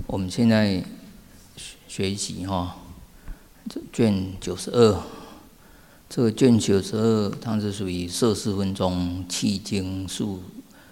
我们现在学习卷92，这个卷92它是属于摄事分中契经术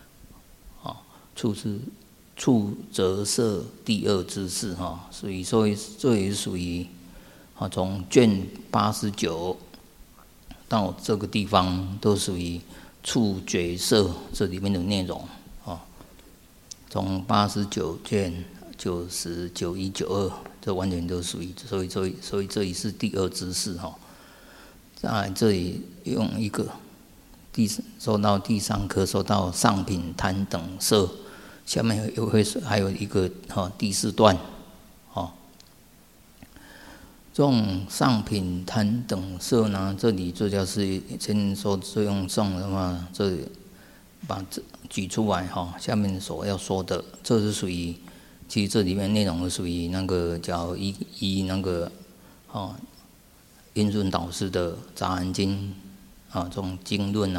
处则摄第二之事所以说这也是属于从卷89到这个地方都属于处决摄这里面的内容从89卷90、91、92，这完全都属于，所以这里是第二之事在这里用一个说到第3科，说到上品贪等色，下面还有一个第4段这种上品贪等色呢，这里这就是先说这用上的话，这里把这举出来下面所要说的，这是属于，其实这里面内容是属于那个叫依那个印顺导师的《杂含经》这种经论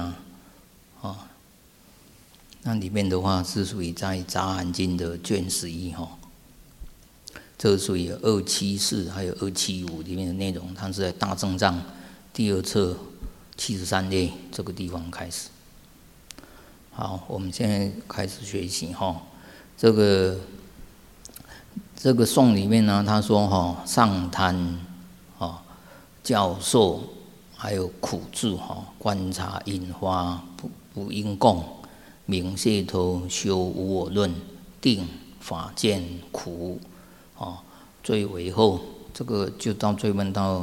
那里面的话是属于在《杂含经》的卷11这是属于274还有275里面的内容，它是在大正藏第2册73列这个地方开始。好，我们现在开始学习这个颂里面呢，他说上贪教授还有苦住观察引发不应供明解脱修无我论定法见苦最为后，这个就到追问到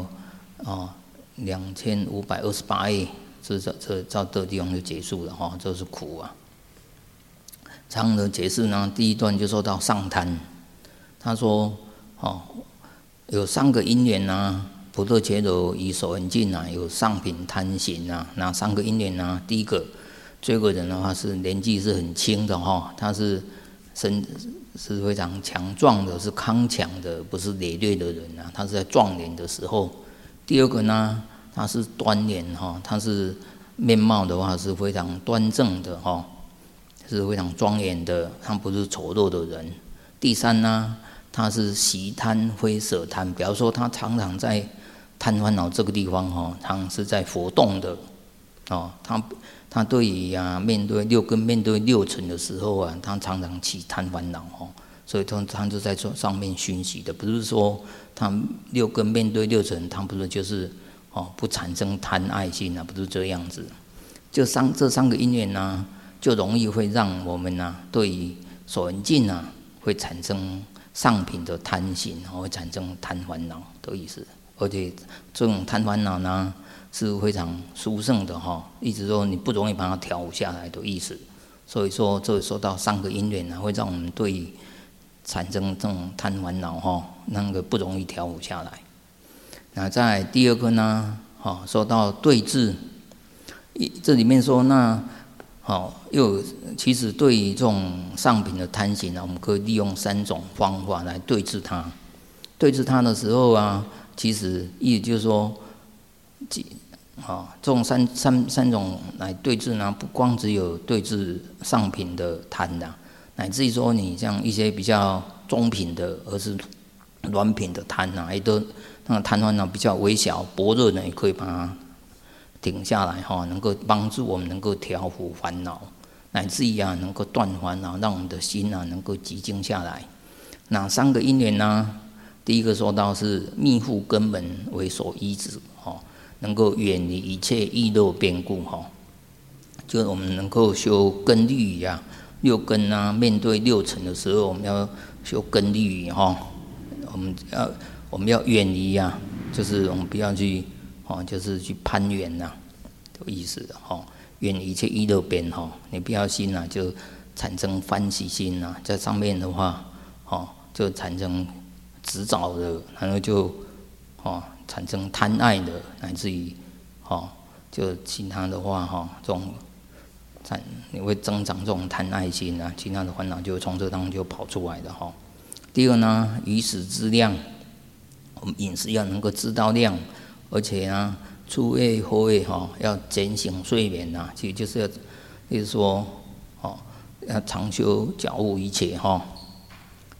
2528页，这到这地方就结束了这是苦长的解释呢，第一段就说到上贪，他说有3个因缘不特伽罗以手很近有上品贪行那3个因缘第一个，这个人的话是年纪是很轻的他是非常强壮的，是康强的，不是羸弱的人他是在壮年的时候。第二个呢，他是端严他是面貌的话是非常端正的是非常庄严的，他不是丑陋的人。第三呢，他是习贪非舍贪，比方说他常常在贪烦恼这个地方常是在活动的他对于面对6根面对6尘的时候他常常起贪烦恼所以他就在上面熏习的，不是说他6根面对6尘，他不是就是不产生贪爱心不是这样子。就这3个因缘就容易会让我们对于所缘境会产生上品的贪心，会产生贪烦恼的意思。而且这种贪烦恼呢是非常殊胜的一直说你不容易把它调下来的意思。所以说这说到3个因缘会让我们对于产生这种贪烦恼那个不容易调伏下来。那在第2个呢说到对治，这里面说又其实对于这种上品的贪行我们可以利用3种方法来对治它。对治它的时候其实意思就是说这种三种来对治呢，不光只有对治上品的贪乃至于说你像一些比较中品的，而是软品的贪也都那个贪烦恼比较微小薄弱的，也可以把它停下来能够帮助我们能够调伏烦恼，乃至于能够断烦恼，让我们的心能够寂静下来。哪3个因缘呢？第一个说到是密护根本为所依止能够远离一切意乐变故就我们能够修根律仪6根面对6尘的时候，我们要修根律仪我们要远离就是我们不要去就是去攀缘的意思远离一切意乐变你不要心就产生欢喜心在上面的话就产生执着的，然后就产生贪爱的，乃至于就其他的话这种你会增长这种贪爱心其他的烦恼就从这当中就跑出来的第二呢，于食之量，我们饮食要能够知道量，而且初夜后夜要减醒睡眠其实就是说要常修觉悟一切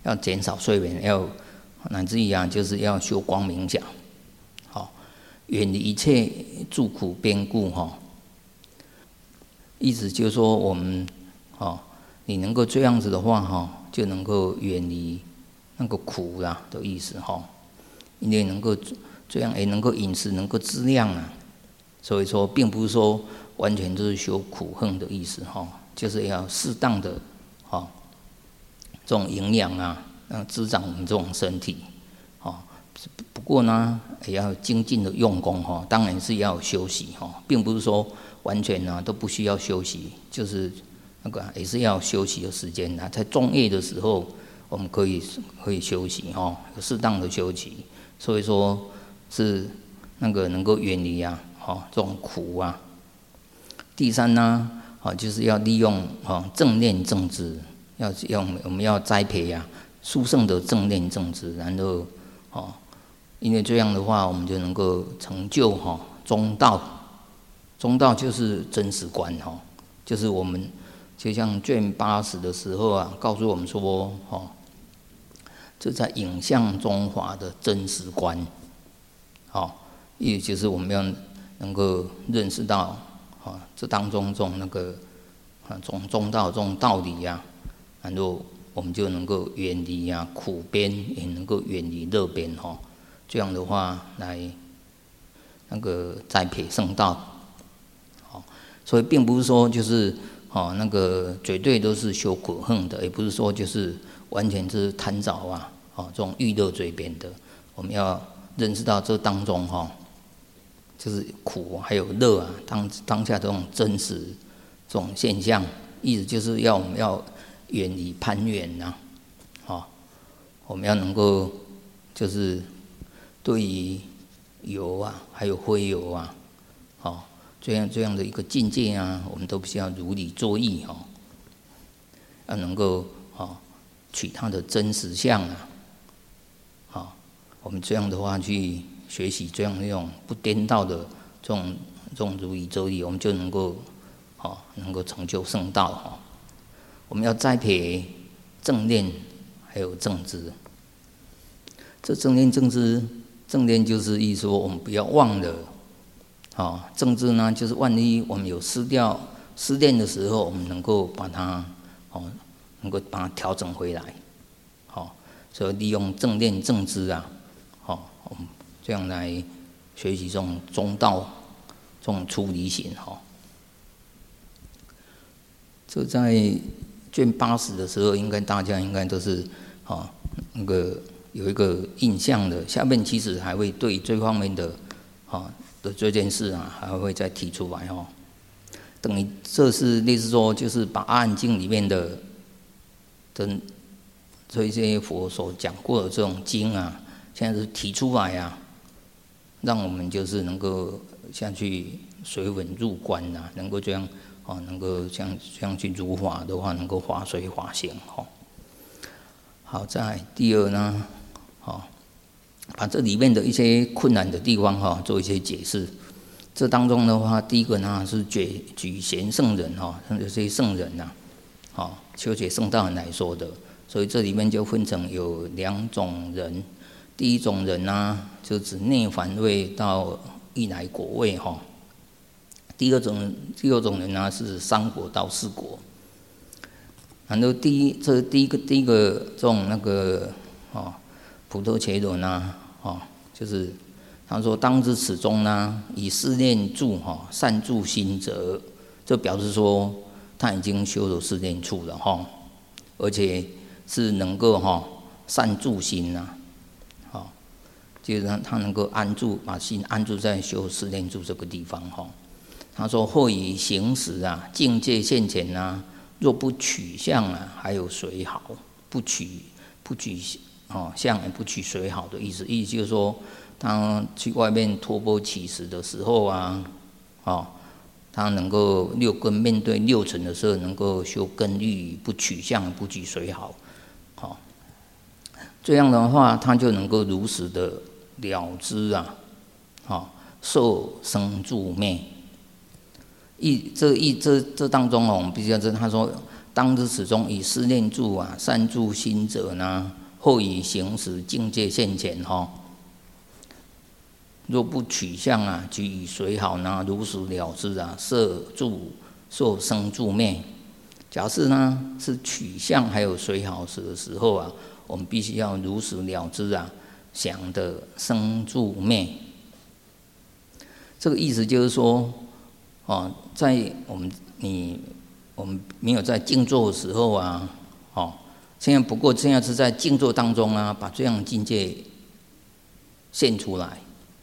要减少睡眠，要乃至于就是要修光冥想，远离一切诸苦边故意思就是说我们你能够这样子的话就能够远离那个苦的意思因为能够这样也能够饮食能够质量所以说并不是说完全就是修苦恨的意思就是要适当的这种营养滋长我们这种身体不过呢也要精进的用功当然是要休息并不是说完全都不需要休息，就是那个也是要休息的时间在中夜的时候我们可以休息有适当的休息，所以说是那个能够远离这种苦第三呢就是要利用正念正知，我们要栽培殊胜的正念正知，然后因为这样的话我们就能够成就中道。中道就是真实观就是我们就像卷80的时候告诉我们说这在影像中华的真实观也就是我们要能够认识到这当中这种那个中道这种道理然后我们就能够远离苦边，也能够远离乐边这样的话来那个栽培圣道所以并不是说就是那个绝对都是修苦恨的，也不是说就是完全是贪着这种欲乐追边的。我们要认识到这当中就是苦还有乐当下这种真实这种现象，意思就是我们要远离攀缘我们要能够就是对于有还有非有这样的一个境界我们都必须要如理作意要能够取它的真实相我们这样的话去学习这样一种不颠倒的这种如理作意，我们就能够成就圣道我们要栽培正念还有正知。这正念正知，正念就是意思说我们不要忘了正知呢，就是万一我们有失恋的时候，我们能够把它能够把它调整回来所以利用正念正知我们这样来学习这种中道这种出离心这在卷80的时候，大家应该都是那个有一个印象的。下面其实还会对这方面的这件事还会再提出来等于这是类似说，就是把《阿含经》里面的这一些佛所讲过的这种经现在是提出来让我们就是能够下去水稳入观能够这样能够这样去如法的话，能够法水法行好，在第二呢把这里面的一些困难的地方做一些解释。这当中的话，第一个呢是举贤圣人这些圣人修学圣道人来说的，所以这里面就分成有2种人。第一种人就指内凡位到欲来果位第二种人是三果到四果。然后第一个这种那个普陀伽罗就是他说当知此中以四念住善住心者，这表示说他已经修了四念处了而且是能够善住心就是他能够安住，把心安住在修四念处这个地方他说或以行时境界现前若不取相还有谁好？不取相也不取谁好的意思就是说，当去外面托钵乞食的时候他能够六根面对六尘的时候，能够修根欲，不取相，不取谁好这样的话，他就能够如实的了知受生住灭。这当中我们必须要知道，他说当知此中以四念住善住心者后以行识境界现前哈。若不取相啊，即以随好呢，如实了知啊，色住受生住灭。假设呢是取相还有随好时的时候啊，我们必须要如实了知啊，想的生住灭。这个意思就是说，在我们没有在静坐的时候啊，现在是在静坐当中啊，把这样的境界现出来，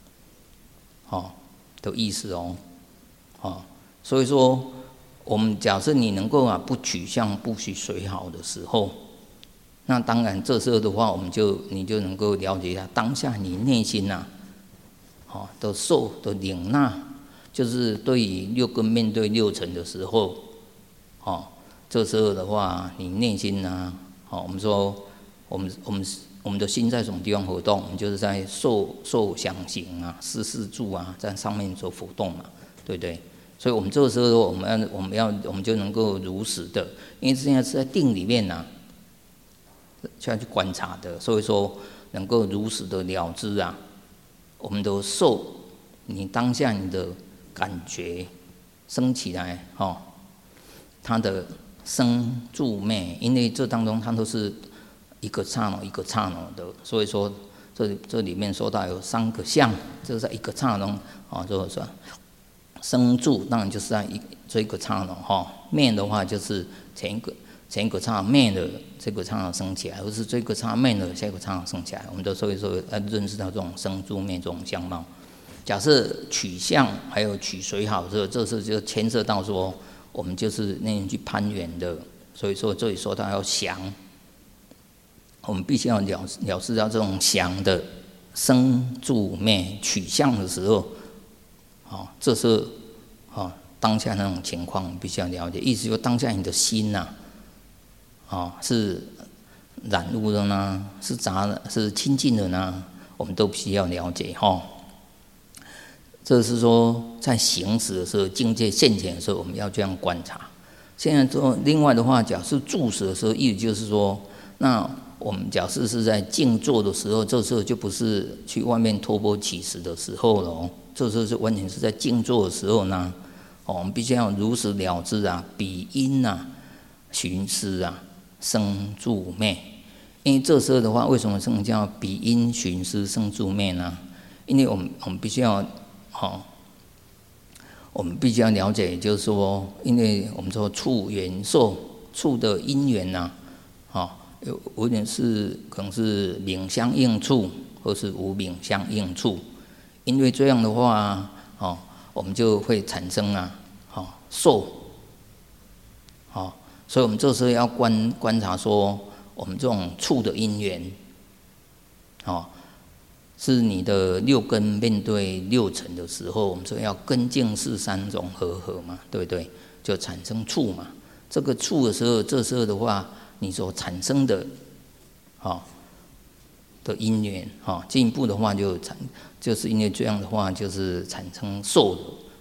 的意思哦，所以说，我们假设你能够不取相不取随好的时候，那当然这时候的话，你就能够了解一下当下你内心的受的领纳，就是对于六根面对六尘的时候，这时候的话，你内心呢，我们说我们的心在什么地方活动？我们就是在受想行啊、识住啊，在上面做活动嘛，对不对？所以我们这个时候，我们就能够如实的，因为现在是在定里面呢，需要去观察的，所以说能够如实的了知啊，我们的受，你当下你的感觉升起来，它的生住灭，因为这当中它都是一个刹那一个刹那的，所以说这里面说到有3个相，这是在一个刹那就是说生住，当然就是在这一个刹那灭的话就是前一个刹那灭了，这个刹那升起来，或是这个刹那灭了，下一个刹那升起来，我们都所以说要认识到这种生住灭这种相貌。假设取相还有取随好，这是就牵涉到说我们就是那样去攀缘的，所以说这里说到要降，我们必须要了知到这种降的生住灭取相的时候，这是当下那种情况必须要了解。意思说当下你的心呐，是染污的呢，是杂的，是清净的呢，我们都必须要了解这是说在行识的时候，境界现前的时候，我们要这样观察。现在说另外的话，假设住识的时候，意思就是说，那我们假设是在静坐的时候，这时候就不是去外面托钵乞食的时候了这时候是完全是在静坐的时候呢，我们必须要如实了知啊，彼因啊，寻思啊，生住灭。因为这时候的话，为什么称叫彼因寻思生住灭呢？因为我们必须要我们必须要了解，就是说，因为我们说处缘受，处的因缘呐，有点是可能是名相应处，或是无名相应处。因为这样的话，我们就会产生受，所以我们这时候要观察说，我们这种处的因缘，是你的六根面对六尘的时候，我们说要根净识3种合嘛，对不对？就产生处嘛。这个处的时候，这时候的话，你所产生的，的因缘，进一步的话就是因为这样的话，就是产生受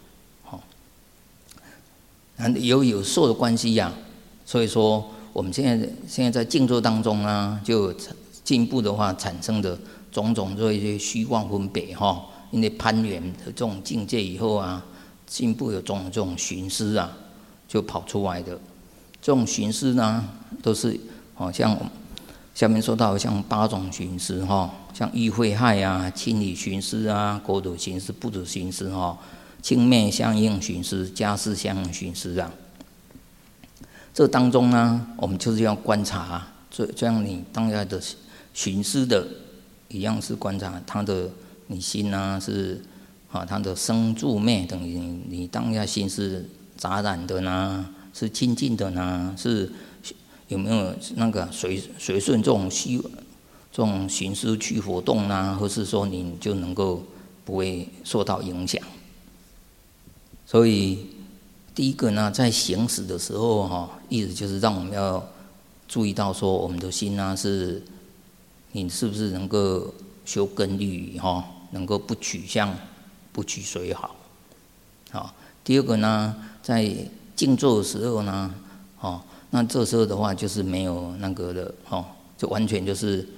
的，有受的关系呀。所以说，我们现在在静坐当中啊，就进一步的话产生的。种种这些虚妄分别因为攀缘的这种境界以后啊，进一步有这种寻思啊，就跑出来的。这种寻思呢，都是像下面说到像8种寻思像欲慧害啊、亲理寻思啊、国土寻思、不土寻思亲灭相应寻思、家事相应寻思啊。这当中呢，我们就是要观察这样你当下的寻思的。一样是观察他的你心是他的生住灭，等于你当下心是杂染的呢，是清净的呢，是有没有那个随顺这种寻思去活动呢？或是说你就能够不会受到影响？所以第一个呢，在行驶的时候意思就是让我们要注意到说，我们的心是。你是不是能够修根律能够不取相不取随好第二个呢，在静坐的时候呢那这时候的话就是没有那个的就完全就是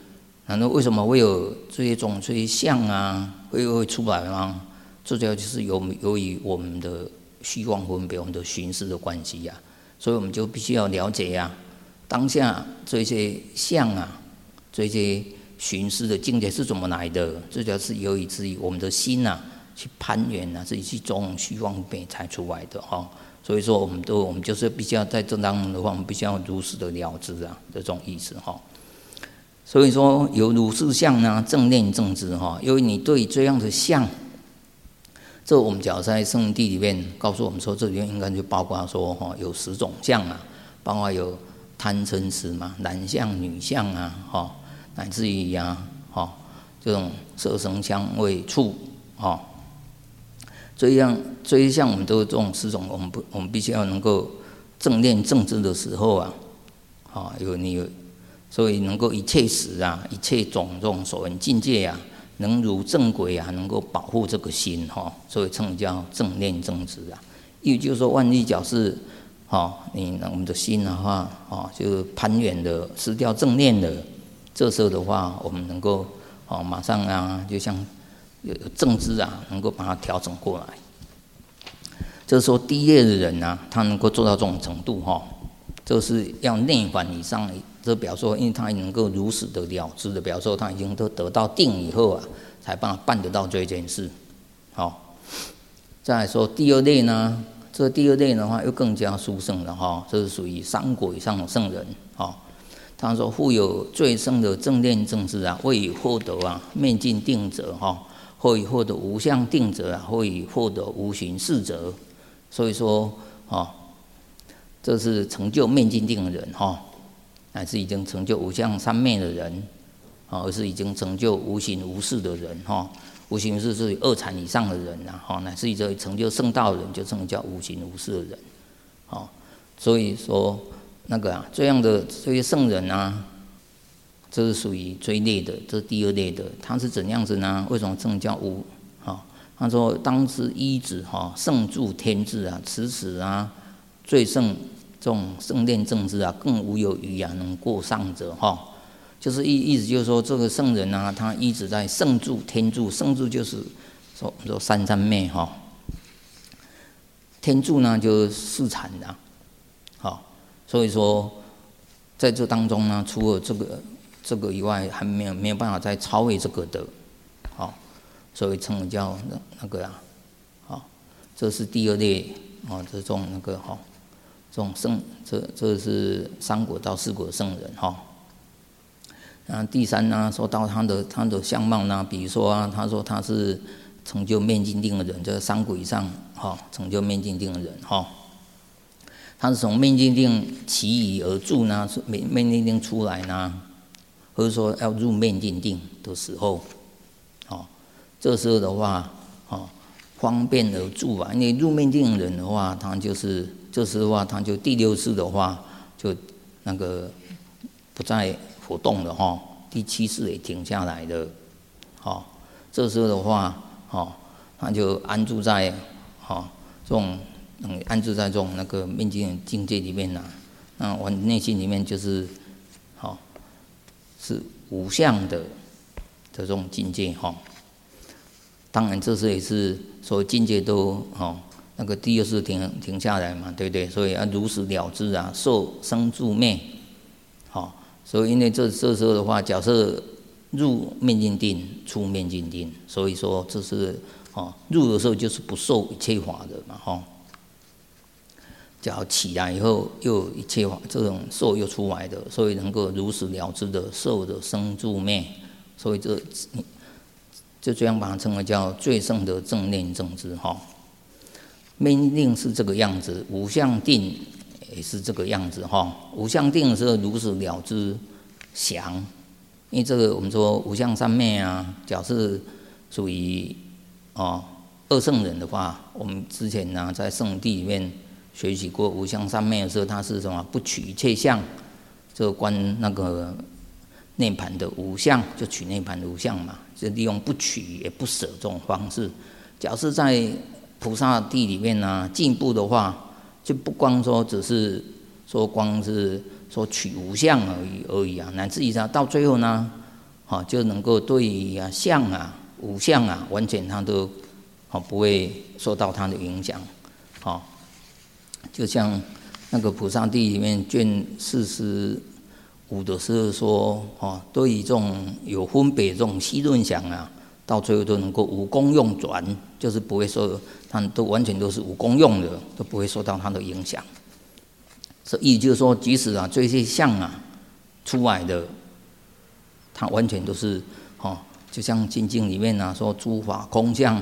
然后为什么会有这些相啊会出来吗？最主要就是由于我们的虚妄分别，我们的寻思的关系呀，所以我们就必须要了解呀，当下这些相啊，这些寻思的境界是怎么来的？最主要是由于我们的心啊去攀缘啊，自己去种虚妄分别才出来的哈。所以说我们就是必须要在这当中的话，我们必须要如实的了知啊，这种意思哈。所以说有如是相呢，正念正知哈。因为你对这样的相，这我们讲在圣地里面告诉我们说，这里面应该就包括说哈，有10种相啊，包括有贪嗔痴嘛，男相女相啊，哈，乃至于啊，哈，这种色声香味触，哈，这一项我们都有这种10种，我们必须要能够正念正知的时候啊，啊，所以能够一切时啊，一切种种所闻境界啊，能如正轨啊，能够保护这个心哈，所以称叫正念正知啊。意就是说，万一假是我们的心的话就是攀缘的，失掉正念的，这时候的话，我们能够马上啊，就像有正知啊，能够把它调整过来。这时候低劣的人啊，他能够做到这种程度这是要内反以上。这表示说，因为他能够如实的了知的，表示说他已经都得到定以后啊，才办得到这件事。好，再来说第二类呢，这第二类的话又更加殊胜了这是属于3果以上的圣人他说：“复有最胜的正念正知啊，未以获得啊灭尽定者或以获得无相定者啊，或以获得无形事者。”所以说这是成就灭尽定的人乃是已经成就无相三昧的人而是已经成就无形无事的人无形无事是2禅以上的人乃是已经成就圣道的人，就称叫无形无事的人所以说那个这样的这些圣人啊，这是属于最劣的，这是第2类的。他是怎样子呢？为什么称叫无他说：“当知依止圣住天智啊，此啊最胜这种圣念正知啊，更无有余啊，能过上者就是意思就是说，这个圣人啊，他一直在圣住天住，圣住就是说三三昧天住呢就是4禅的所以说在这当中呢，除了这个以外，还没有办法再超越这个的所以称为叫那个这是第2类这种那个这种圣，这是3果到4果圣人第3呢，说到他的相貌呢，比如说他说他是成就灭尽定的人，这3果以上成就灭尽定的人他是从灭尽定起已而住呢，灭尽定出来呢，或者说要入灭尽定的时候这时候的话方便而住因为入灭定的人的话，他就是这时候的话，他就第6世的话就那个不再活动了第7世也停下来了这时候的话他就安住在这种安住在这种那个灭尽境界里面那我内心里面就是是无相的这种境界当然这时也是所有境界都那个第2世停下来嘛，对不对？所以要如实了知受生住灭所以因为这时候的话，假设入灭尽定，出灭尽定，所以说这是入的时候就是不受一切法的嘛假如起来以后又有一切法，这种受又出来的，所以能够如实了知的受的生住灭，所以就这样把它称为叫最胜的正念正知灭定是这个样子，无相定也是这个样子无相定的时候如实了知详，因为这个我们说无相三昧假设属于2圣人的话，我们之前呢在圣地里面学习过无相三昧的时候，它是什么？不取一切相，这个观那个涅槃的无相，就取涅槃的无相嘛，就利用不取也不舍这种方式。假设在菩萨地里面进一步的话，就不光说只是说光是说取无相而已乃至于到最后呢， 就能够对于相啊、五相啊，完全他都不会受到他的影响。就像那个菩萨地里面卷45的时候说，对于这种有分别这种细论想啊，到最后都能够无功用转，就是不会受，他都完全都是无功用的，都不会受到他的影响。所以就是说，即使这些相啊出来的，它完全都是就像经经里面说诸法空相，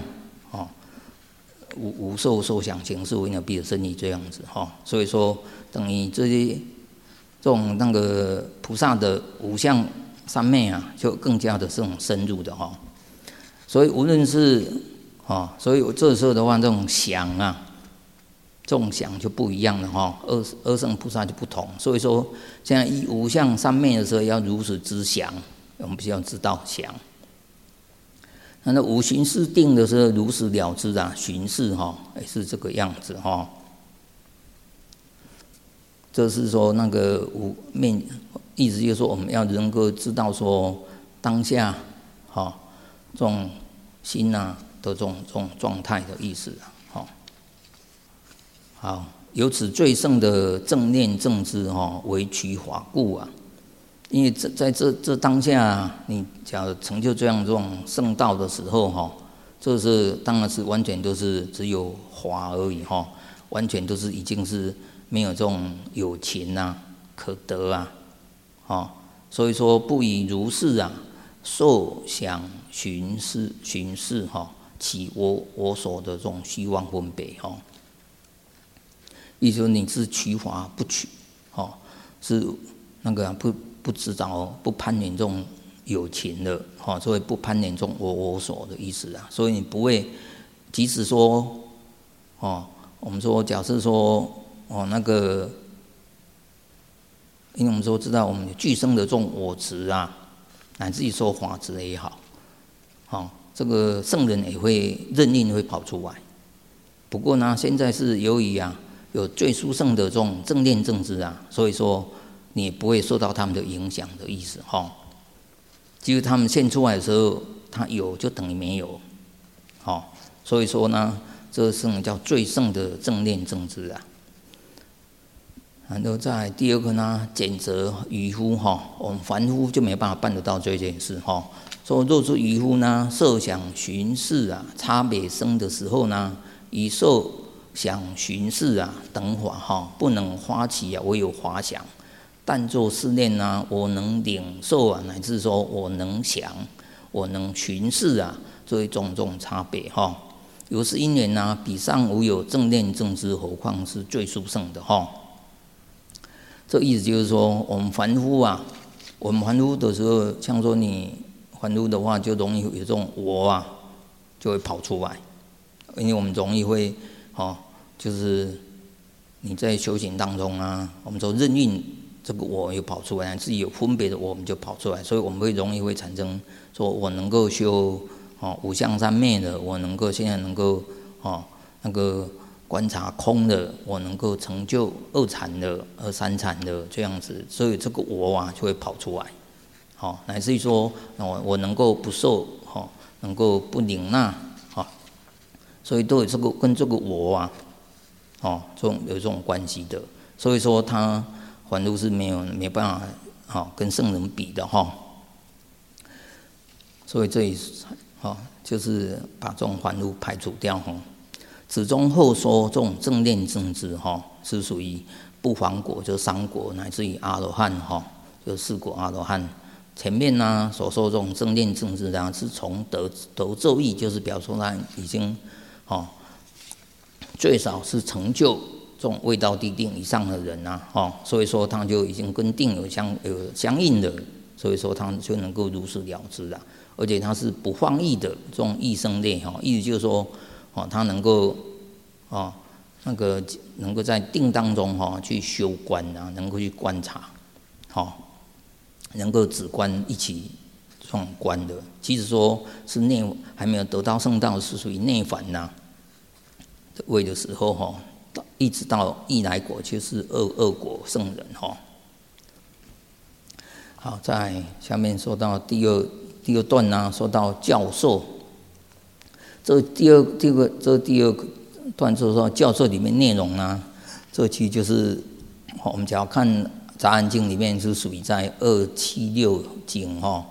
无受受想行识为那必的生理这样子所以说等于这种那个菩萨的五相三昧啊，就更加的这种深入的所以无论是所以这时候的话，这种想啊，这种想就不一样了二圣菩萨就不同。所以说现在以五相三昧的时候，要如实知想，我们必须要知道想。那五巡视定的时候，如实了知巡视也是这个样子这是说那个五面，意思就是说我们要能够知道说当下这种心的这种状态的意思好，由此最胜的正念正知为取法故因为在这当下，你假如成就这种圣道的时候这是当然是完全都是只有法而已完全都是已经是没有这种有情可得所以说不以如是受想寻视起我所的这种虚妄分别意思说你是取法不取是那个不知道不攀缘这种有情的所以不攀缘这种我所的意思所以你不会，即使说我们说假设说那个，因为我们说知道我们具生的这种我执乃至于说法执也好这个圣人也会任运会跑出来。不过呢，现在是由于有最殊胜的这种正念正知所以说你也不会受到他们的影响的意思其实他们现出来的时候，他有就等于没有所以说呢，这是叫最胜的正念正知然后在第二个呢，简则渔夫我们凡夫就没办法办得到这件事说若是渔夫呢，受想寻视差别生的时候呢，以受想寻视等法不能发起唯有法想，但作思念我能领受乃至说我能想，我能寻视这一种差别由是因缘彼上无有正念正知，何况是最殊胜的这意思就是说，我们凡夫的时候，像说你凡夫的话，就容易有这种我就会跑出来，因为我们容易会就是你在修行当中我们说任运这个我又跑出来，自己有分别的我们就跑出来，所以我们会容易会产生说我能够修五相三昧的，我能够现在能够那个观察空的，我能够成就二禅的、二三禅的这样子，所以这个我就会跑出来，乃至于说我能够不受能够不领纳所以都有这个跟这个我有这种关系的，所以说他凡夫是没办法跟圣人比的所以这里就是把这种凡夫排除掉此中后说这种正念正知是属于不还果，就三果乃至于阿罗汉就四果阿罗汉。前面所说这种正念正知是从得咒意，就是表示他已经最少是成就这种未到地定以上的人所以说他就已经跟定有相应的，所以说他就能够如实了知而且他是不放逸的这种意生类意思就是说他能够那个能够在定当中去修观能够去观察能够止观一起这种观的，即使说是还没有得到圣道，是属于内凡位的时候一直到意来果，就是二果圣人好，在下面说到第二段呢，说到教授。这第二段就是说教授里面内容呢，这期就是我们只要看《杂案经》里面是属于在276经哈。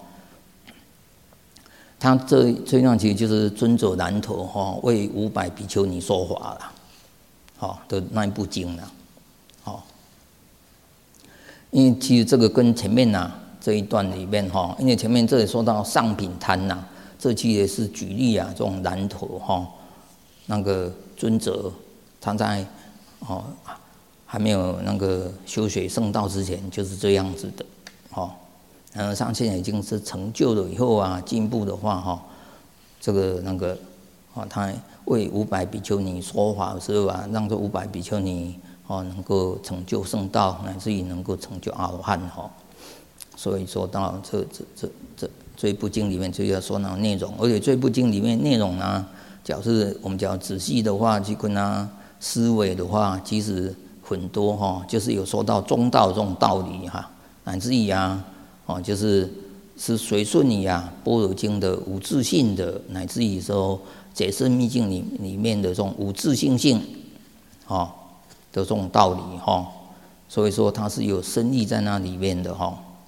他这段其实就是尊者南陀哈为500比丘尼说法了，好的那一部经了，好。因为其实这个跟前面这一段里面因为前面这里说到上品贪这期也是举例这种南陀那个尊者他在还没有那个修学圣道之前就是这样子的然后上现在已经是成就了以后进步的话这个他为500比丘尼说法的时候让这500比丘尼能够成就圣道，乃至于能够成就阿罗汉所以说到这一部经里面就要说那内容，而且这一部经里面内容假设我们讲仔细的话，去跟思维的话，其实很多就是有说到中道这种道理乃至于就是随顺于般若经的无自性的，乃至于说解释密经里面的这种无自性的这种道理所以说它是有深意在那里面的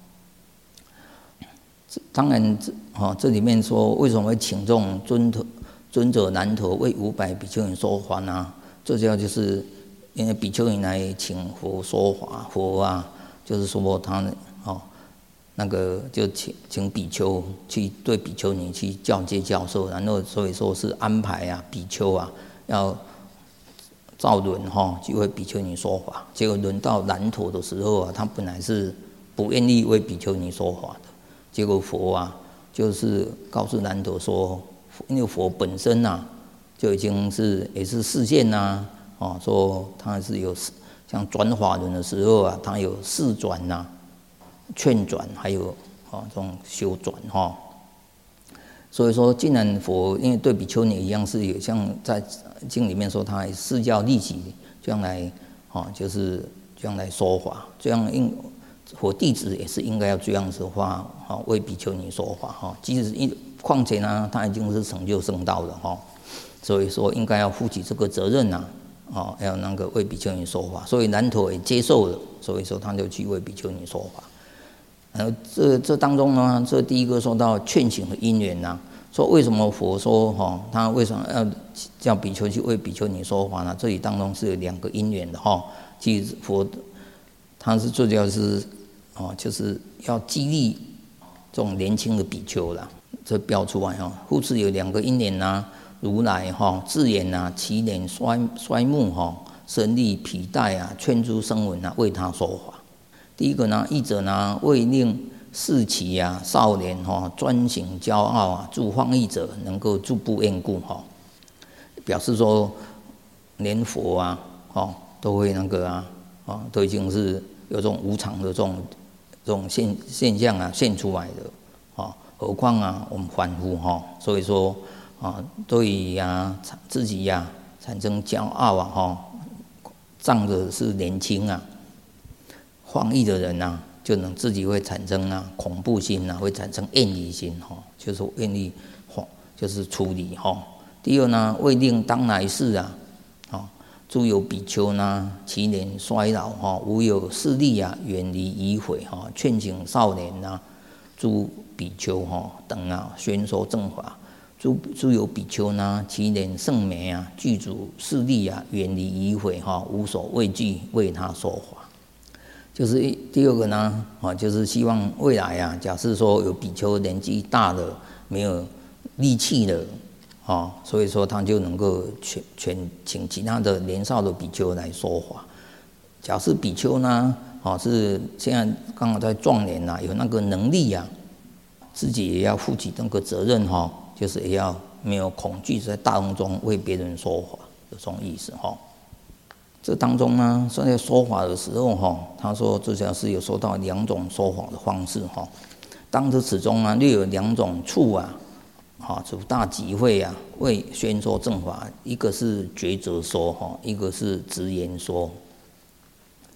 当然这里面说为什么会请这种尊者南陀为500比丘尼说法呢？这就是因为比丘尼来请佛说法，佛就是说他那个就请比丘去对比丘尼去教诫教授，然后所以说是安排比丘要造轮就为比丘尼说法。结果轮到南陀的时候他本来是不愿意为比丘尼说法的，结果佛就是告诉南陀说，因为佛本身就已经也是示现说他是有像转法轮的时候他有示转劝转，还有这种修转所以说既然佛因为对比丘尼一样是有像在经里面说他释教利己这样来就是这样来说法，这样佛弟子也是应该要这样子的话为比丘尼说法即使况且他已经是成就圣道了所以说应该要负起这个责任要那个为比丘尼说法，所以南陀也接受了，所以说他就去为比丘尼说法。然后这当中呢，这第一个说到劝行的因缘说为什么佛说他为什么要叫比丘去为比丘尼说法呢？这里当中是有2个因缘的其实佛他是最主要是就是要激励这种年轻的比丘啦，这标出来复次有2个因缘如来自言其年衰暮身力疲怠劝诸声闻为他说法。第一个译者为令士其少年专行骄傲助放逸者能够逐步厌故表示说连佛都会那个都已经是有这种无常的这种现象现出来的何况我们凡夫所以说对于自己产生骄傲仗着是年轻放逸的人就能自己会产生恐怖心会产生厌离心就是愿意就是处理第二呢，为令当来世诸有比丘其年衰老无有势力远离仪轨劝请少年诸比丘等宣说正法。诸有比丘其年盛美具足势力远离仪轨无所畏惧为他说法。就是第二个呢就是希望未来假设说有比丘年纪大了没有力气了所以说他就能够请其他的年少的比丘来说法。假设比丘呢是现在刚好在壮年有那个能力自己也要负起那个责任就是也要没有恐惧，在大众中为别人说法，有这种意思这当中呢，在说法的时候他说这条是有说到2种说法的方式当知此中略有2种处主大集会为宣说正法，一个是抉择说一个是直言说。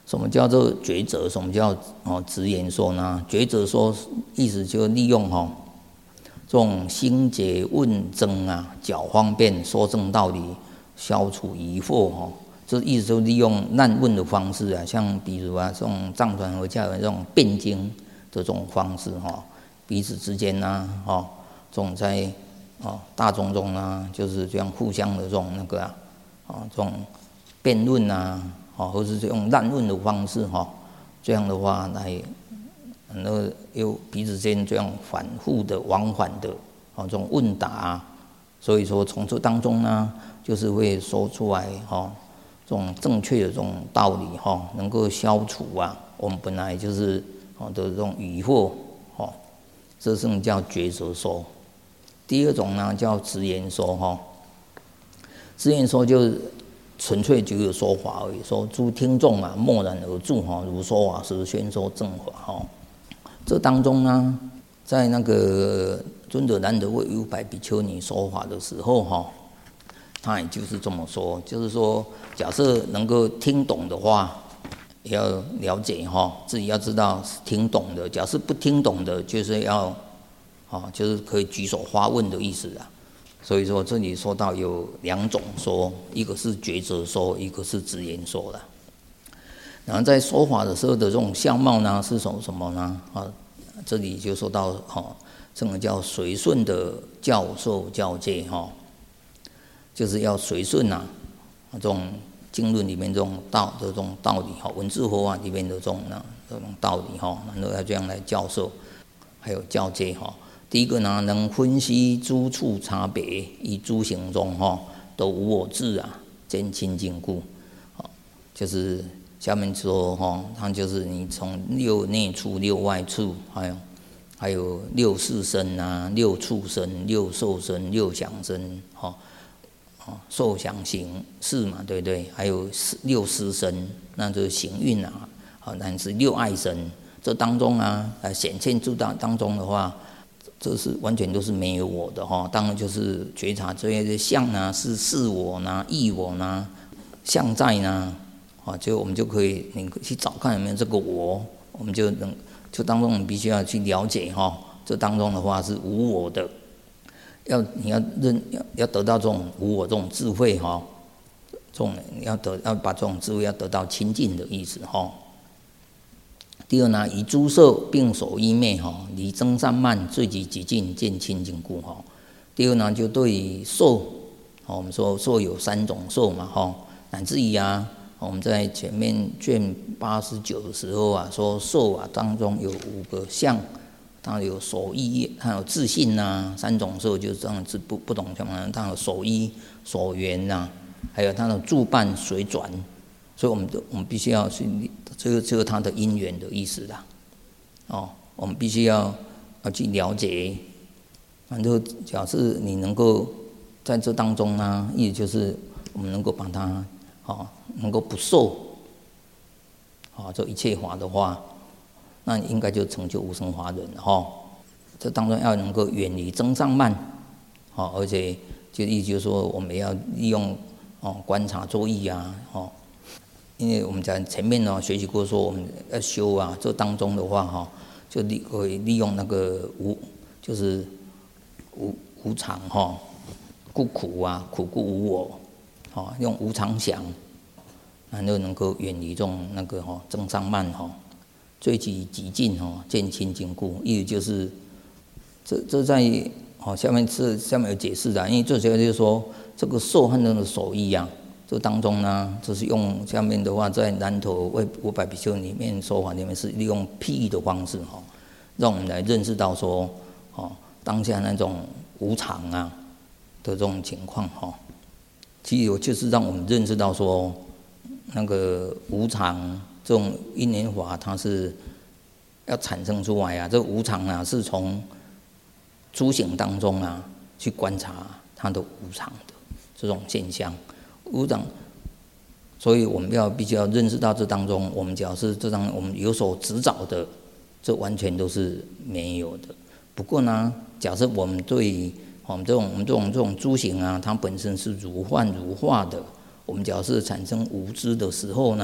什么叫做抉择？什么叫直言说呢？抉择说意思就利用这种心结问征啊，较方便说正道理，消除疑惑这意思就利用难问的方式啊，像比如这种藏传佛教的这种辩经的这种方式彼此之间这种在大众中就是这样互相的这种这种辩论或是用难问的方式这样的话来又彼此间这样反复的往返的这种问答所以说从这当中呢，就是会说出来这种正确的这种道理能够消除我们本来就是的这种疑惑这是叫抉择说。第二种呢叫直言说直言说就是纯粹只有说法而已，说诸听众默然而住如说法师宣说正法这当中呢，在那个尊者难得为500比丘尼说法的时候他也就是这么说，就是说假设能够听懂的话，也要了解自己要知道听懂的，假设不听懂的，就是要就是可以举手发问的意思所以说这里说到有2种说，一个是抉择说，一个是直言说的。然后在说法的时候的这种相貌呢是什么呢这里就说到这个叫随顺的教授教戒就是要随顺这种经论里面这种这种道理文字佛法里面的这种道理然后要这样来教授，还有教戒第一个呢，能分析诸处差别，以诸行中都无我智见清净故就是下面说它就是你从6内处、6外处，还有6识身6处身、6受身、6想身受想行识嘛，对不对？还有6识身，那就是行运但是6爱身，这当中显现诸当中的话，这是完全都是没有我的当然就是觉察这些相是我意我相在就我们就可以你去找看有没有这个我，我们就当中我们必须要去了解这当中的话是无我的，你要得到这种无我这种智慧这种要把这种智慧要得到清净的意思第二呢，以诸色并手依昧离增上慢，最极极尽见清净故第二呢，就对于受我们说受有3种受嘛乃至于我们在前面卷89的时候说受当中有5个相，它有手依，它有自信3种受就是这样子不同相嘛，它有手依、手缘还有它的助伴随转，所以我们必须要去这个它的因缘的意思我们必须要去了解。反正假设你能够在这当中意思就是我们能够把它能够不受这一切法的话，那应该就成就无生法忍了这当中要能够远离增上慢而且就意思就是说我们要利用观察作意因为我们在前面学习过说我们要修这当中的话就可以利用那个就是无常故苦苦故无我用无常想，然后能够远离这种增上慢最极极尽见清净故，意思就是这在下面有解释因为这就是说这个受和那个手艺这当中呢，就是用下面的话在南投为500比丘里面说法里面是利用譬喻的方式让我们来认识到说当下那种无常的这种情况其实就是让我们认识到说那个无常这种因缘法它是要产生出来这无常是从诸行当中去观察它的无常的这种现象无常，所以我们必须要认识到这当中，我们只要是这当我们有所执找的，这完全都是没有的。不过呢，假设我们对我们这种诸行它本身是如幻如化的，我们只要是产生无知的时候呢，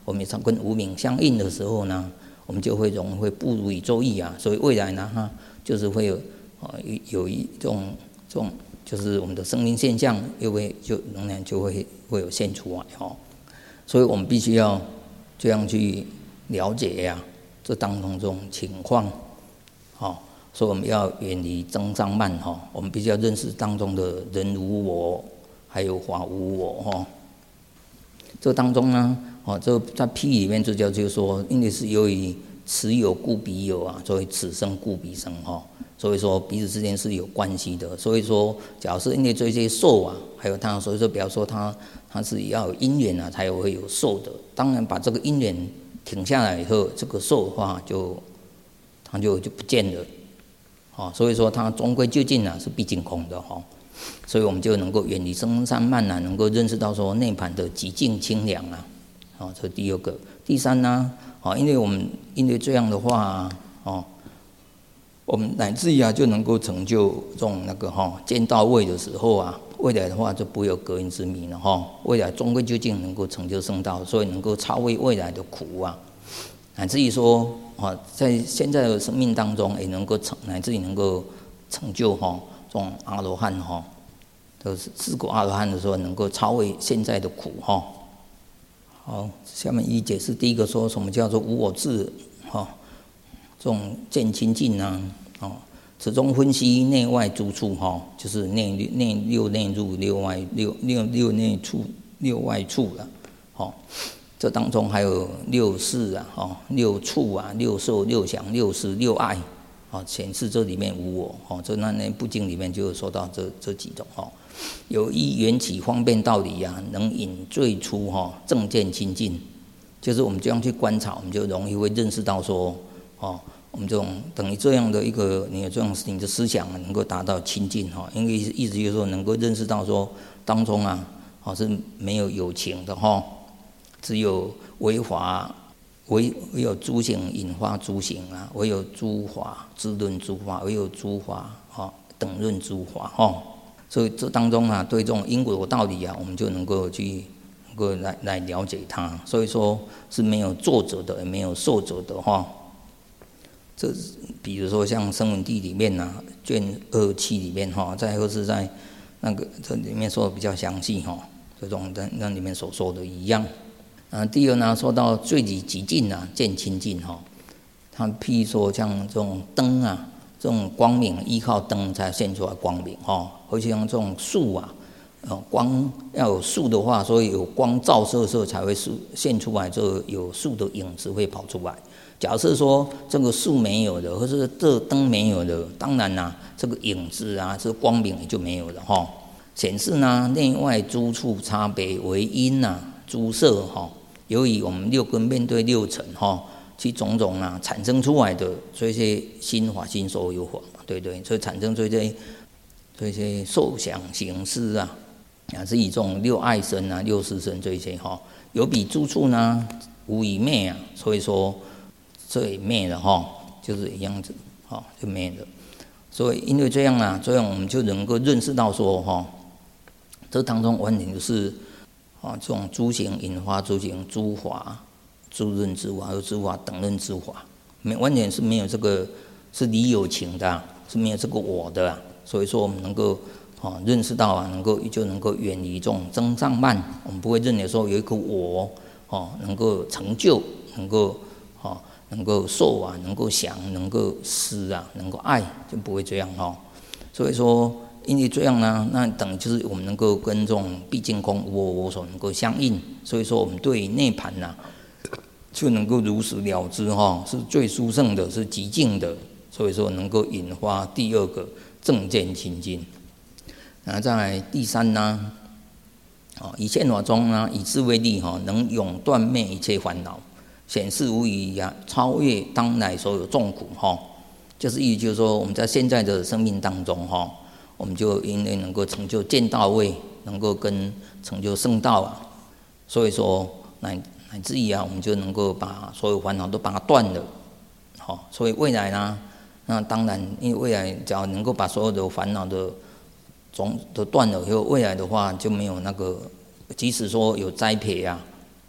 我们常跟无明相应的时候呢，我们就会会不如宇宙意啊。所以未来呢，哈，就是会有一种就是我们的生命现象，仍然就会有现出来哦。所以我们必须要这样去了解呀，这当中这种情况，哦，所以我们要远离增上慢哈。我们必须要认识当中的人无我，还有法无我哈。这当中呢，这在譬里面就是说，因为是由于此有故彼有啊，所以此生故彼生哈。所以说彼此之间是有关系的。所以说，假如是因为这些受啊，还有他，所以说比方说他是要有因缘啊，才会有受的。当然把这个因缘停下来以后，这个受的话它就不见了。所以说它终归究竟啊是毕竟空的哈。所以我们就能够远离生三慢啊，能够认识到说内盘的极静清凉啊。这是第二个。第三呢，因为这样的话我们乃至于就能够成就这种见到位的时候啊，未来的话就不会有隔音之谜了哈。未来终归究竟能够成就圣道，所以能够超越未来的苦啊，乃至于说在现在的生命当中也能够乃至于能够成就这种阿罗汉就是四果阿罗汉的时候，能够超越现在的苦哈。好，下面一解释第一个说什么叫做无我智这种见清净啊，此中分析内外诸处就是内六内入六外六内处六外处了这当中还有六事啊六处啊六受六想六识六爱显示这里面无我这那部经里面就有说到这几种有依缘起方便道理啊，能引最初正见清净，就是我们这样去观察，我们就容易会认识到说我们这种等于这样的一个你的思想能够达到清净因为意思就是说能够认识到说当中是没有有情的只有唯法唯有诸行引发诸行啊，唯有诸法自论诸法，唯有诸法等论诸法所以这当中对这种因果的道理我们就能够来了解它。所以说是没有作者的，也没有受者的这比如说像《声闻地》里面卷27里面再或是在这里面说的比较详细这种跟里面所说的一样。第二呢，说到最极静见清净他譬如说像这种灯这种光明依靠灯才现出来光明而且像这种树光要有树的话，所以有光照射的时候才会现出来，这有树的影子会跑出来。假设说这个树没有的，或是这灯没有的，当然这个影子这光明也就没有了显示内外诸处差别为因诸色由于我们六根面对六尘其种种产生出来的这些心法心所有法对，所以产生这些受想行识是以这种六爱身六识身这些有比诸处无以灭所以说这也灭了就是一样子就灭了。所以因为这样我们就能够认识到说这当中完全就是这种诸行引发诸行诸法诸论之法和诸法等论之法，完全是没有这个是离有情的是没有这个我的所以说我们能够认识到就能够远离这种增上慢，我们不会认为说有一个我能够成就，能够受能够想，能够思能够爱，就不会这样所以说因为这样那等于就是我们能够跟这种毕竟空无我所能够相应，所以说我们对内盘就能够如实了知是最殊胜的，是极静的，所以说能够引发第二个正见清净。再来第三以现法中以智为力能永断灭一切烦恼，显示无疑超越当来所有众苦就是意思就是说我们在现在的生命当中我们就因为能够成就见道位，能够跟成就圣道所以说乃至于我们就能够把所有烦恼都把它断了所以未来那当然因为未来只要能够把所有的烦恼的都断了以后，未来的话就没有即使说有栽培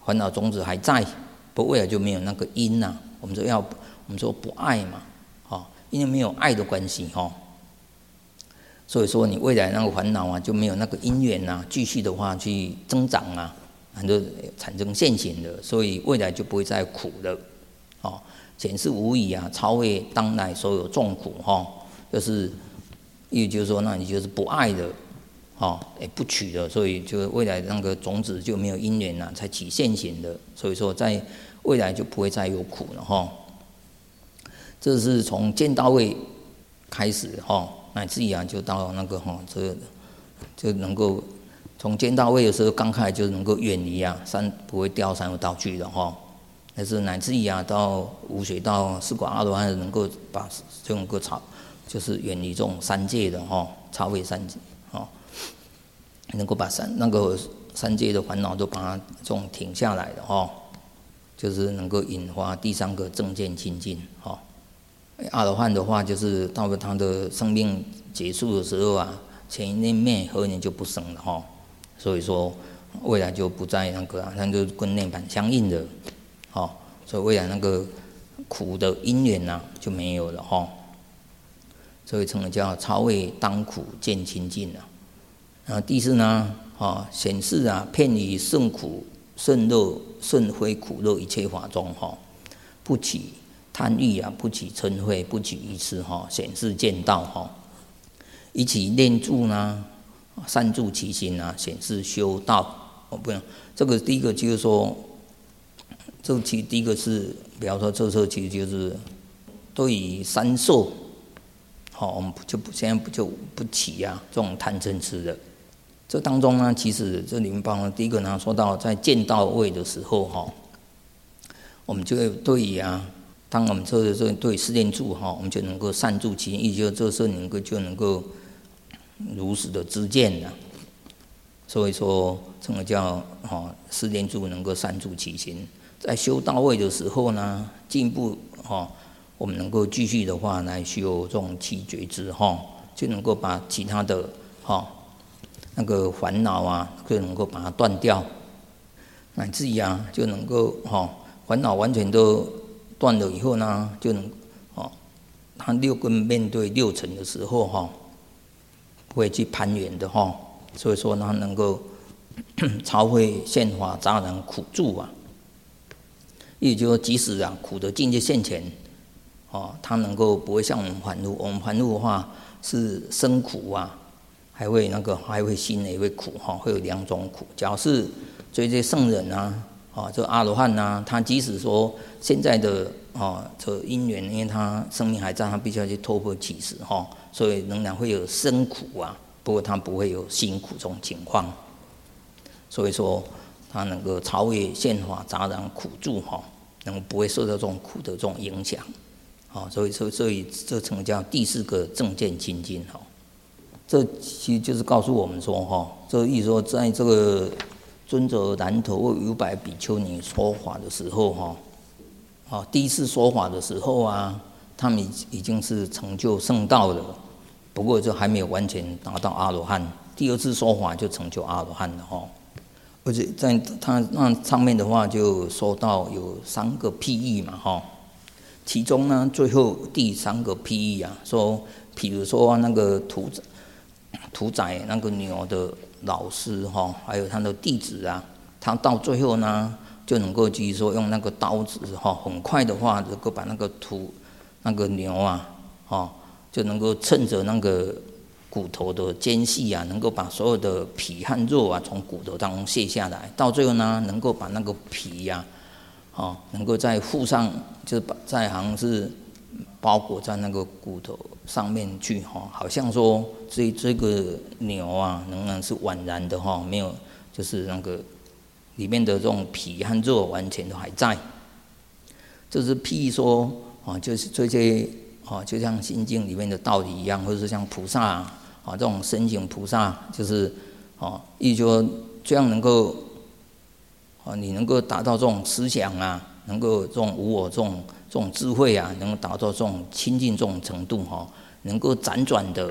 烦恼种子还在，不过未来就没有那个因呐。我们说不爱嘛，因为没有爱的关系所以说你未来那个烦恼啊就没有那个因缘啊，继续的话去增长啊，很多产生现行的，所以未来就不会再苦了显示无疑啊，超越当来所有众苦就是意思就是说，那你就是不爱的不取的，所以就未来那个种子就没有因缘才起现行的，所以说在未来就不会再有苦了这是从见到位开始乃至于就到那个这就能够从见到位的时候刚开始就能够远离不会掉三恶道去的但是乃至于到无水道四果阿罗汉能够把这种就是远离这种三界的超越三界能够把三界的烦恼都把它这种停下来的就是能够引发第三个正见清净阿罗汉的话，就是到了他的生命结束的时候前一念灭，后一念就不生了所以说未来就不再那个它就跟涅槃相应的所以未来那个苦的因缘就没有了所以称为叫超越当苦见清净第四呢显示遍于胜苦胜乐胜非苦乐一切法中不起贪欲不起嗔恚，不起愚痴显示见道以其念住呢善住其心显示修道不用这个第一个就是说，这其实第一个是，比方说这时候其实就是对于三受我们现在就不起这种贪嗔痴的。这当中呢，其实这里面包括第一个呢，说到在见到位的时候我们就会对于当我们这对四念住我们就能够善住其心，意思就是这时候就能够如实的知见了。所以说，称为叫四念住能够善住其心。在修到位的时候呢，进一步我们能够继续的话来修这种七觉支就能够把其他的那个烦恼就能够把它断掉，乃至于就能够烦恼完全都断了以后呢，就能他六根面对六尘的时候不会去攀缘的所以说他能够超越现法杂染苦住也就是说即使苦的境界现前他能够不会像我们凡夫，我们凡夫的话是生苦还会心也会苦会有两种苦。假如是这些圣人这阿罗汉他即使说现在的这因缘，因为他生命还在，他必须要去突破起死所以仍然会有生苦不过他不会有辛苦这种情况。所以说他能够超越现法杂染苦住能够不会受到这种苦的这种影响所以这称为叫第四个正见清净这其实就是告诉我们说这意思说在这个尊者南头为500比丘尼说法的时候第一次说法的时候他们已经是成就圣道了，不过就还没有完全达到阿罗汉。第二次说法就成就阿罗汉了而且在他那上面的话就说到有3个譬喻嘛其中呢最后第3个譬喻说，比如说那个屠宰那个牛的老师还有他的弟子他到最后呢就能够就是说用那个刀子很快的话能够把那个牛就能够趁着那个骨头的间隙能够把所有的皮和肉从骨头当中卸下来，到最后呢能够把那个皮能够再附上，就是再好像是包裹在那个骨头上面去好像说这个牛仍然是宛然的没有就是那个里面的这种皮和肉完全都还在。这是譬喻说就是这些就像心经里面的道理一样，或者是像菩萨这种身行菩萨，就是意思说这样能够你能够达到这种思想能够这种无我这种智慧能够达到这种亲近这种程度能够辗转的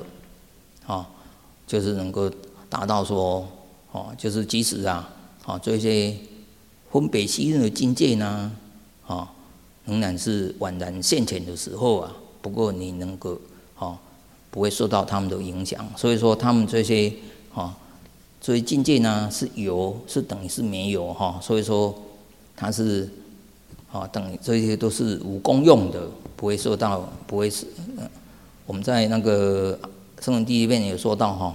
就是能够达到说就是即使这些分别析任的境界呢，仍然是宛然现前的时候啊。不过你能够不会受到他们的影响，所以说他们这些这些境界呢是有，是等于是没有所以说它是等于这些都是无功用的，不会受到，不会是我们在那个声闻第一遍有说到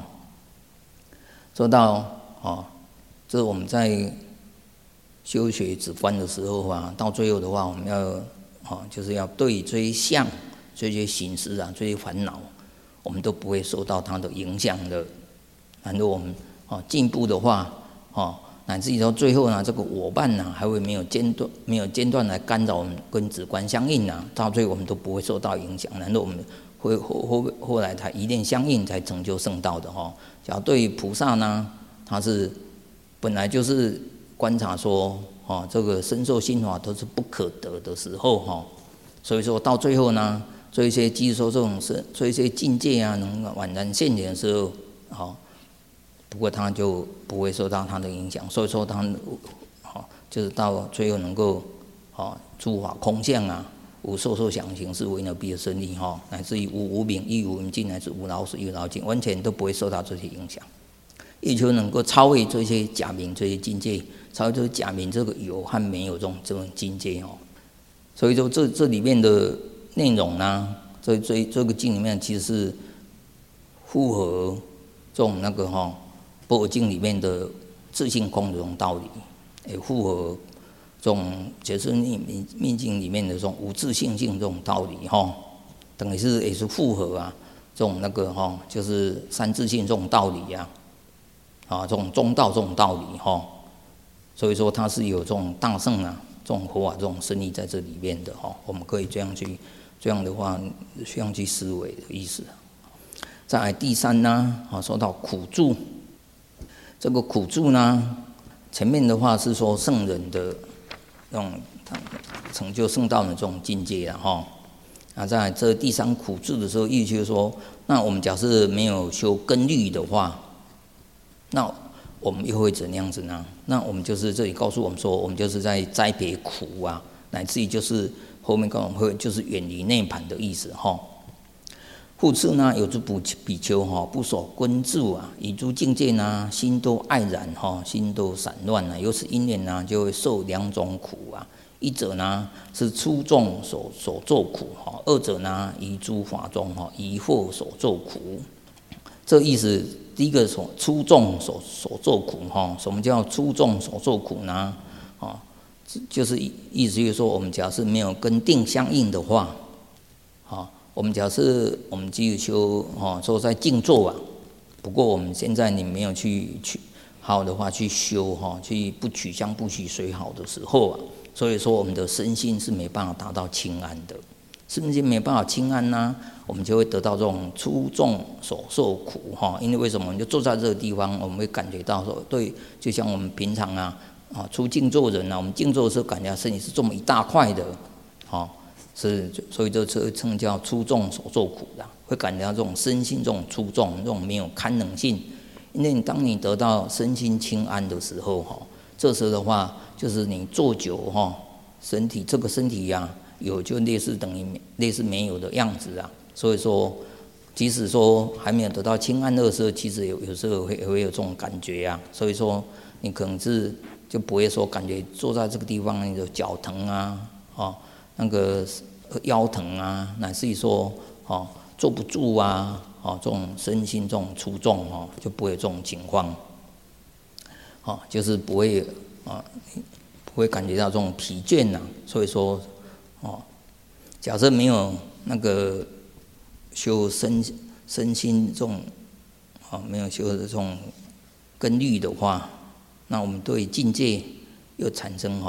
这我们在修学止观的时候啊，到最后的话，我们要就是要对这些相、这些形式啊、这些烦恼，我们都不会受到它的影响的。然后我们进步的话，乃至于到最后呢，这个我慢呢还会没有间断来干扰我们跟止观相应啊，到最后我们都不会受到影响。然后我们会后来才一念相应，才成就圣道的假如对于菩萨呢，他是本来就是观察说这个身受心法都是不可得的时候所以说到最后呢，这一些即说这一些境界啊，能宛然现前的时候不过他就不会受到他的影响，所以说他就是到最后能够诸法空相啊，无受想行识，唯那必有生利乃至于无明亦无明尽，乃至无老死亦无老尽，完全都不会受到这些影响。也就能够超越这些假名这些境界，超越这些假名这个有和没有这种境界所以说这里面的内容呢，这个经里面其实是符合这种那个般若经里面的自性空的这种道理，也符合这种解释密经里面的这种无自性这种道理等于是也是符合这种那个就是三自性这种道理这种中道这种道理所以说它是有这种大乘这种佛法这种深意在这里面的我们可以这样的话这样去思维的意思。再来第三呢说到苦住，这个苦住呢，前面的话是说圣人的那种成就圣道的这种境界在这第三苦住的时候，意思就是说，那我们假设没有修根律的话，那我们又会怎样子呢？那我们就是这里告诉我们说，我们就是在栽培苦乃至于就是后面跟我们会就是远离内盘的意思复次呢，有诸比丘不守根住以诸境界呢，心都爱染心都散乱由此因缘呢，就会受两种苦一者呢是初众所作苦二者呢于诸法中疑惑所作苦。这意思，第一个初众所作苦什么叫初众所作苦呢？就是意思就是说，我们假设没有跟定相应的话我们假设我们继续修说在静坐不过我们现在你没有去好的话去修去不取相不取随好的时候所以说我们的身心是没办法达到清安的，身心没办法清安呢，我们就会得到这种初众所受苦因为为什么？我们就坐在这个地方，我们会感觉到说，对，就像我们平常出静坐人我们静坐的时候感觉身体是这么一大块的所以这称叫初众所受苦会感觉到这种身心这种初众这种没有堪能性。因为当你得到身心清安的时候这时候的话就是你坐久身体这个身体有就类似等于类似没有的样子所以说即使说还没有得到清安的时候，其实有时候会有这种感觉所以说你可能是就不会说感觉坐在这个地方你的脚疼那个腰疼乃至于说坐不住这种身心这种粗重就不会有这种情况就是不会感觉到这种疲倦所以说假设没有那个修身心这种没有修这种根律的话，那我们对境界又产生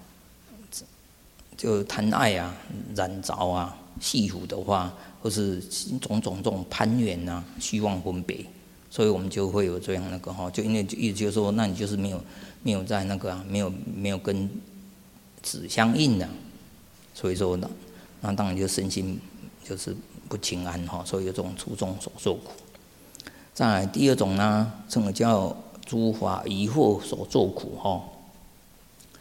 就贪爱染着系缚的话，或是种种这种攀缘虚妄分别，所以我们就会有这样那个就因为意思就是说，那你就是没有在那个没有跟止相应所以说那当然就身心就是不清安所以有这种初众所受苦。再来第二种呢，称为叫诸法疑惑所作苦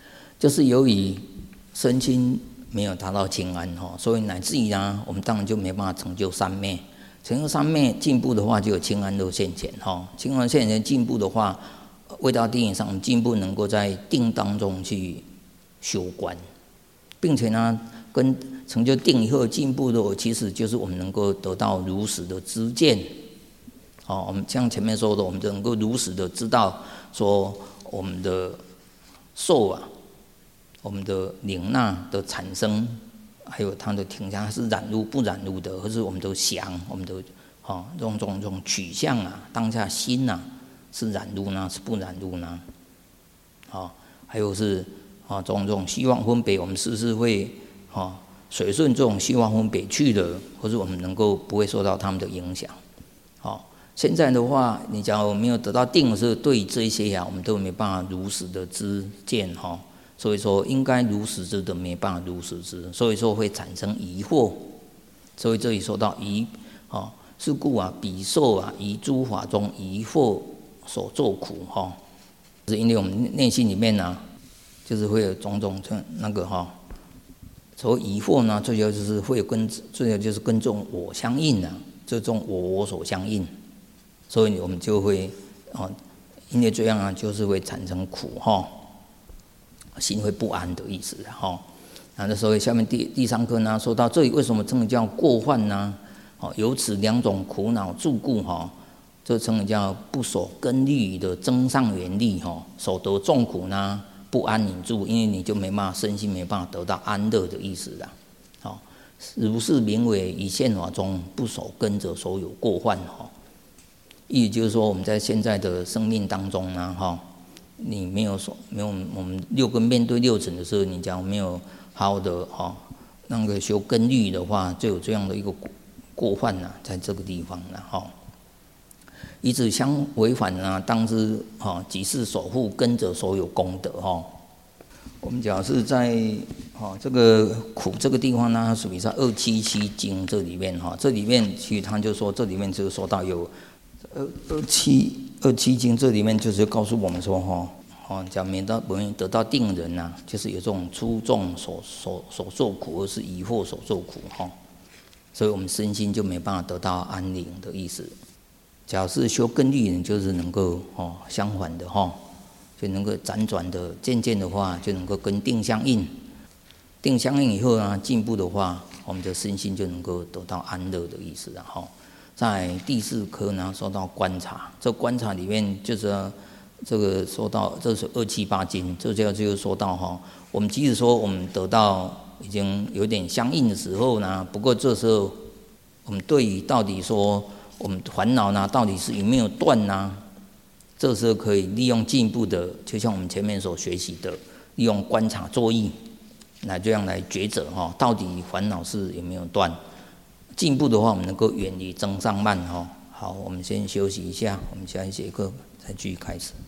就是由于身心没有达到清安哈，所以乃至于呢，我们当然就没办法成就三昧。成就三昧进步的话，就有清安乐现前哈。清安现前进步的话，未到定以上，我们进步能够在定当中去修观，并且呢，跟成就定以后进步的，其实就是我们能够得到如实的知见。好，我们像前面说的，我们就能够如实的知道说我们的受啊，我们的领纳的产生。还有它的停下是染入不染入的，或是我们都想我们的这种取向啊，当下心啊是染入呢，是不染入呢？还有是种种希望分别，我们是不是会随顺这种希望分别去的，或是我们能够不会受到他们的影响？现在的话，你假如没有得到定的时候，对于这一些我们都没办法如实的知见所以说，应该如实知的没办法如实知，所以说会产生疑惑。所以这里说到疑，是故彼受于诸法中疑惑所作苦是因为我们内心里面就是会有种种那个所谓疑惑呢，最主要就是会有最主要就是跟这种我相应这种我所相应，所以我们就会因为这样就是会产生苦心会不安的意思那所以下面第三课呢，说到这里为什么称为叫过患呢？由此两种苦恼住故这称为叫不守根律的增上缘力所得众苦呢不安隐住，因为你就没办法身心没办法得到安乐的意思如是名为于现法中不守根者所有过患意思就是说我们在现在的生命当中呢你没有我们六根面对六尘的时候，你假如没有好好的那个修根律的话，就有这样的一个过患在这个地方以此相违反当知即是守护根者所有功德我们假如是在这个苦这个地方呢，它属于在277经这里面这里面其实他就说这里面就说到有277经这里面就是告诉我们说讲没得到定人就是有这种出众所受苦，或是疑惑所受苦所以我们身心就没办法得到安宁的意思。假如是修根律人，就是能够相反的就能够辗转的渐渐的话，就能够跟定相应。定相应以后进步的话，我们的身心就能够得到安乐的意思在第4课呢，说到观察，这观察里面就是这个说到，这是278经，这就是说到我们即使说我们得到已经有点相应的时候呢，不过这时候我们对于到底说我们烦恼到底是有没有断这时候可以利用进一步的，就像我们前面所学习的，利用观察作意来这样来抉择到底烦恼是有没有断。进步的话，我们能够远离增上慢好，我们先休息一下，我们下一节课再继续开始。